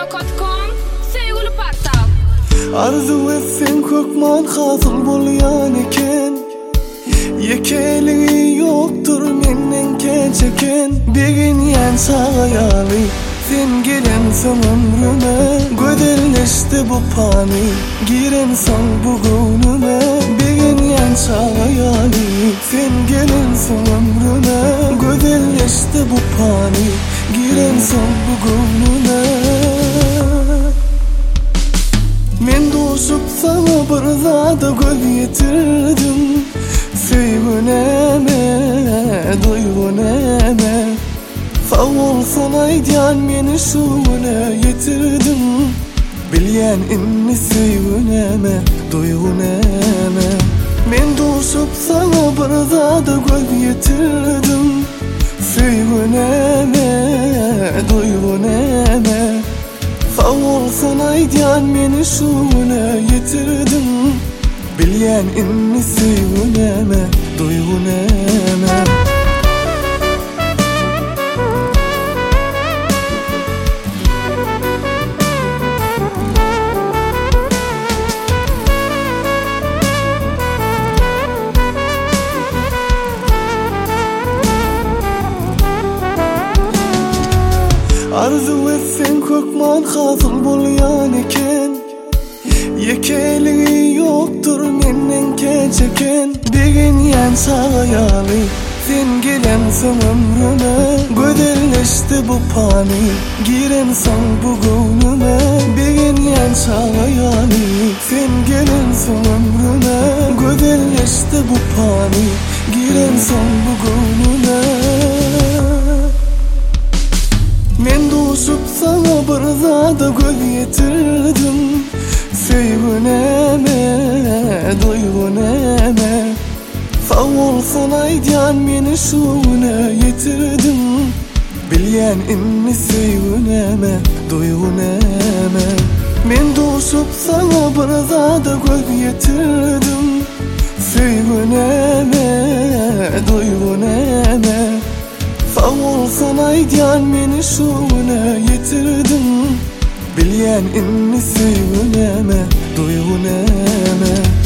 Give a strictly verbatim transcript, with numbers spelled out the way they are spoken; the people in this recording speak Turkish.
dot com sevgili portal. Arzu etsen kökman hasıl bolyan eken, yekeli yoktur menden keçeken. Begin yan sağayalı sen gelensen ömrüme, gödelleşti bu pani giren son bugünüme. Begin yan sağayalı sen gelensen ömrüme, gödelleşti bu pani giren son bugünüme. Men doşup sana bir zada göz yetirdim, sevguneme, duyguneme. Sağ olsun aydan meni şuna yetirdim, bilyen inni sevguneme, duyguneme. Men doşup sana bir zada göz yetirdim, sevguneme, duyguneme. Sağ olsun aydan meni şuna yetirdim, bilyen inni sevguneme, duyguneme. Arzu etsen kökman hasıl bolyan eken, yekeli yoktur menden keçeken. Begin yan sağayalı sen gelensen ömrüme, gödelleşti bu pani giren son bugünüme. Begin yan sağayalı sen gelensen ömrüme, gödelleşti bu pani giren son bugünüme. Men doşup sana bir zada göz yetirdim, sevguneme, duyguneme. Sağ olsun aydan meni şuna yetirdim, bilyen inni sevguneme, duyguneme. Men doşup sana bir zada göz yetirdim, sevguneme, duyguneme. Sağ olsun aydan meni şuna yetirdim, bilyen inni sevguneme, duyguneme.